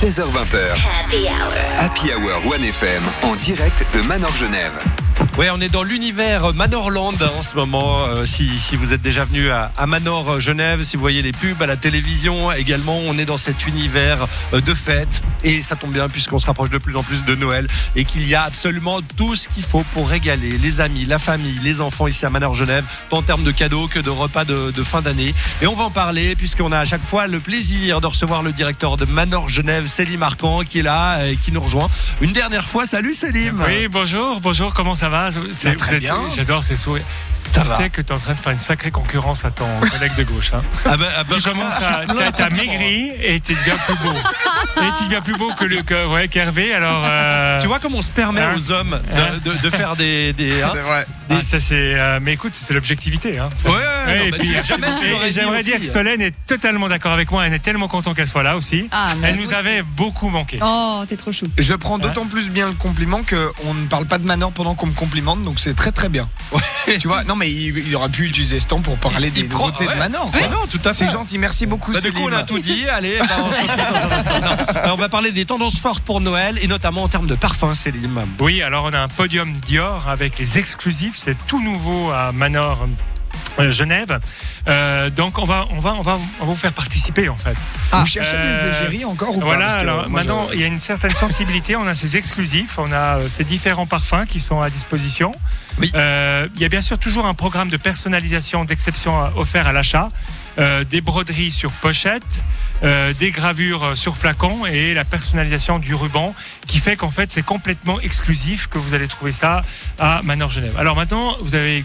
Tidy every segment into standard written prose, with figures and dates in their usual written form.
16h20. Happy Hour 1FM en direct de Manor Genève. Ouais, on est dans l'univers Manorland en ce moment. Si vous êtes déjà venu à Manor Genève, si vous voyez les pubs à la télévision également, on est dans cet univers de fête. Et ça tombe bien puisqu'on se rapproche de plus en plus de Noël et qu'il y a absolument tout ce qu'il faut pour régaler les amis, la famille, les enfants ici à Manor Genève, tant en termes de cadeaux que de repas de fin d'année. Et on va en parler puisqu'on a à chaque fois le plaisir de recevoir le directeur de Manor Genève, Selim Arkan, qui est là et qui nous rejoint une dernière fois. Salut Selim. Oui, bonjour, comment ça va? Très bien. J'adore ces sourires. Tu sais que tu es en train de faire une sacrée concurrence à ton collègue de gauche. Hein. Tu commences t'as maigri et tu deviens plus beau. Et tu deviens plus beau qu'Hervé. Alors, tu vois comment on se permet aux hommes de faire des c'est vrai. Mais écoute, c'est l'objectivité. Hein. J'aimerais dire que Solène est totalement d'accord avec moi. Elle est tellement contente qu'elle soit là aussi. Elle nous avait beaucoup manqué. Oh, t'es trop chou. Je prends d'autant plus bien le compliment qu'on ne parle pas de Manor pendant qu'on me complimente, donc c'est très très bien. Tu vois, non mais il aurait pu utiliser ce temps pour parler des nouveautés de Manor. Oui. Non, tout à fait. C'est gentil, merci beaucoup. Du coup, on a tout dit. Allez, on se retrouve dans un instant. On va parler des tendances fortes pour Noël et notamment en termes de parfums, Selim. Oui, alors on a un podium Dior avec les exclusifs. C'est tout nouveau à Manor Genève. Donc on va vous faire participer en fait. Vous cherchez des égéries encore ou pas? Voilà, alors maintenant il y a une certaine sensibilité, on a ces exclusifs, on a ces différents parfums qui sont à disposition. Oui. Il y a bien sûr toujours un programme de personnalisation d'exception offert à l'achat, des broderies sur pochette, des gravures sur flacon et la personnalisation du ruban qui fait qu'en fait c'est complètement exclusif, que vous allez trouver ça à Manor Genève. Alors maintenant vous avez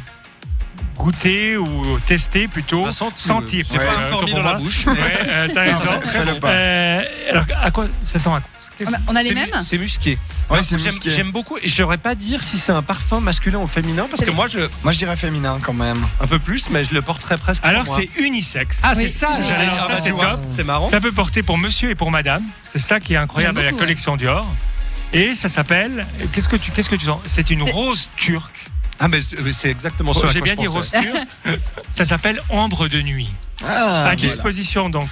goûter ou tester plutôt, sentir. J'ai pas encore mis dans la bouche. T'as raison. Alors à quoi ça sent? On a les mêmes? C'est musqué. Ouais, c'est musqué. J'aime beaucoup et je saurais pas dire si c'est un parfum masculin ou féminin parce que moi je dirais féminin quand même. Un peu plus, mais je le porterais presque. Alors c'est unisexe. Ah, c'est ça. Ça c'est top. C'est marrant. Ça peut porter pour monsieur et pour madame. C'est ça qui est incroyable avec la collection Dior. Et ça s'appelle. Qu'est-ce que tu sens? C'est une rose turque. Ah mais c'est exactement ça. J'ai bien dit rose turque. Ça s'appelle Ambre de nuit. À disposition donc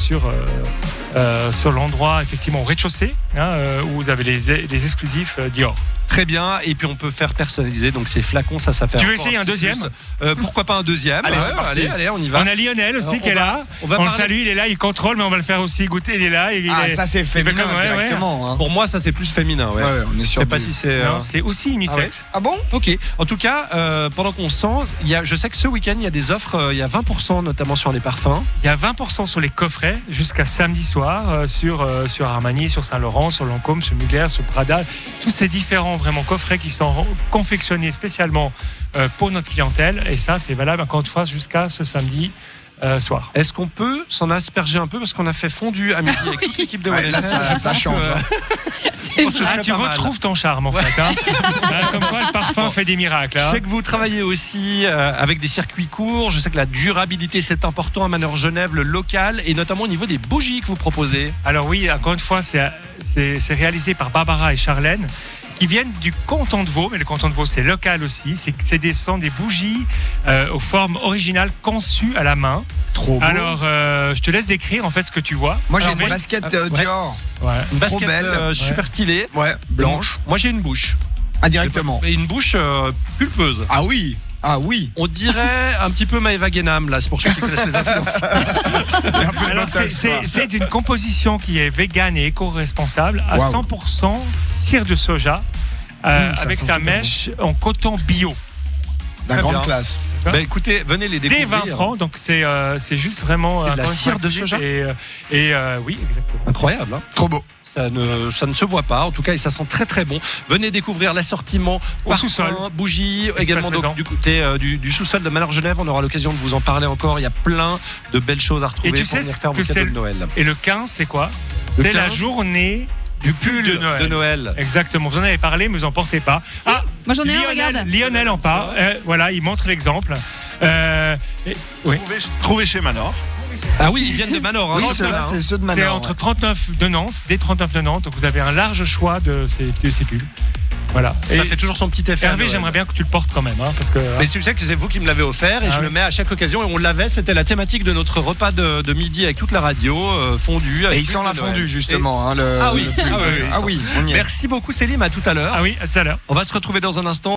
sur l'endroit effectivement au rez-de-chaussée où vous avez les exclusifs Dior. Très bien, et puis on peut faire personnaliser donc ces flacons, ça fait. Tu veux essayer un deuxième? Pourquoi pas un deuxième? Allez, on y va. On a Lionel aussi qui est là. On le salue, il est là, il contrôle, mais on va le faire aussi goûter. Il est là. Ça c'est féminin directement. Pour moi, ça c'est plus féminin. Ouais, on est sûr. Je sais pas si c'est. Non, c'est aussi unisexe. Ah bon? Ok. En tout cas, pendant qu'on sent, je sais que ce week-end il y a des offres. Il y a 20% notamment sur les parfums. Il y a 20% sur les coffrets jusqu'à samedi soir sur Armani, sur Saint-Laurent, sur Lancôme, sur Mugler, sur Prada. Tous ces différents vraiment coffrets qui sont confectionnés spécialement pour notre clientèle, et ça c'est valable encore une fois jusqu'à ce samedi soir. Est-ce qu'on peut s'en asperger un peu parce qu'on a fait fondu à midi avec toute l'équipe de Wallet? Ça change. Tu retrouves ton charme en fait. Comme quoi le parfum fait des miracles. Je sais que vous travaillez aussi avec des circuits courts. Je sais que la durabilité c'est important à Manor Genève, le local, et notamment au niveau des bougies que vous proposez. Alors oui, encore une fois c'est réalisé par Barbara et Charlène, qui viennent du canton de Vaud, mais le canton de Vaud c'est local aussi. C'est des bougies aux formes originales conçues à la main. Trop beau. Alors je te laisse décrire en fait ce que tu vois. Moi j'ai une basket Dior. Ouais. Une basket belle, super stylée. Ouais, blanche. Moi j'ai une bouche. Ah, directement. Et une bouche pulpeuse. Ah oui. On dirait un petit peu Maëva Guénam, là, c'est pour ceux qui connaissent les influences. Alors, c'est une composition qui est végane et éco-responsable à 100% cire de soja avec sa mèche en coton bio. La grande classe. Écoutez, venez les découvrir. Dès 20 francs, donc c'est juste vraiment. C'est de la cire de soja. Oui, exactement. Incroyable, hein. Trop beau. Ça ne se voit pas, en tout cas, et ça sent très très bon. Venez découvrir l'assortiment au sous-sol, bougies, également donc, du côté du sous-sol de Manor Genève. On aura l'occasion de vous en parler encore. Il y a plein de belles choses à retrouver pour venir faire vos cadeaux de Noël. Et le 15, c'est quoi? C'est la journée du pull de Noël. Exactement. Vous en avez parlé, mais vous n'en portez pas. Moi j'en ai un, regarde. Lionel en parle. Voilà, il montre l'exemple. Trouvé chez Manor. Ah oui, ils viennent de Manor. Oui, ceux-là, c'est ceux de Manor. C'est entre 39 de Nantes, dès 39 de Nantes. Donc vous avez un large choix de ces pulls. Voilà. Ça fait toujours son petit effet. Hervé, j'aimerais bien que tu le portes quand même, parce que. Mais tu sais que c'est vous qui me l'avez offert et je le mets à chaque occasion. Et on l'avait, c'était la thématique de notre repas de midi avec toute la radio, fondue. Et il sent la fondue justement. Ah oui, on y est. Merci beaucoup Célim, à tout à l'heure. Ah oui, à tout à l'heure. On va se retrouver dans un instant.